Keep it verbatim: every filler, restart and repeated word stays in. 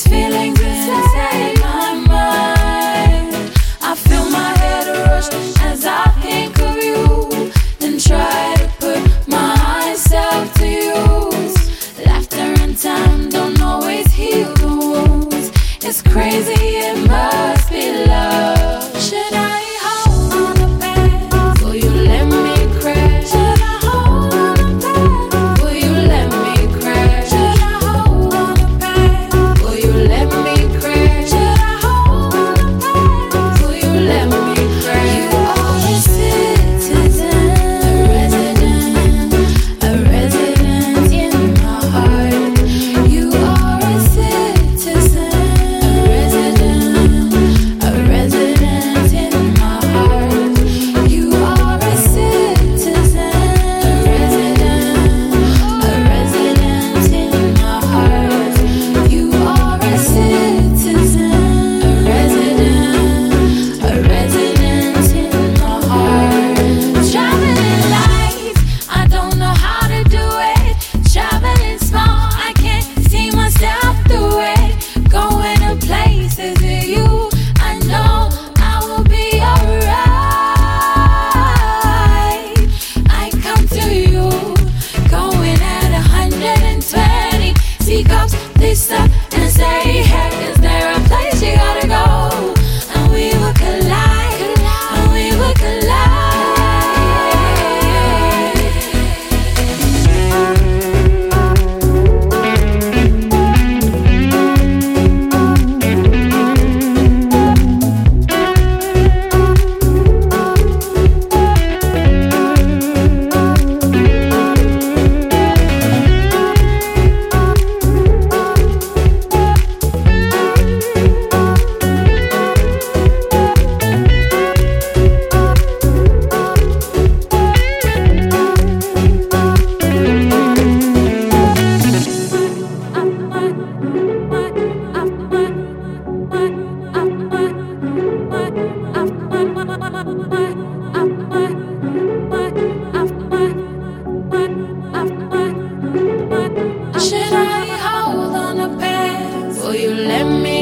feelings inside my mind. I feel my head rush as I think of you, then try to put myself to use. Laughter and time don't always heal the wounds. It's crazy, it must be love. Should I hold on the past? Will you let me crash? Should I hold on the past? Will you let me crash? Should I hold on the past? Will you let me crash? Should I hold on the past? Will you let me crash? You are a citizen, a resident, a resident in my heart. You are a citizen, a resident, a resident in my heart. You are a citizen, a resident, a resident in my heart. You are a citizen, a resident, a resident in my heart. Traveling light, I don't know how to do it. Traveling small, I can't see myself through it. Going to places with you, I know I will be alright. I come to you, going at a hundred and twenty. Teacups, they stop and say, hey, is there a place you gotta go? And we would collide, and we would collide. Should I hold on the past? Will you let me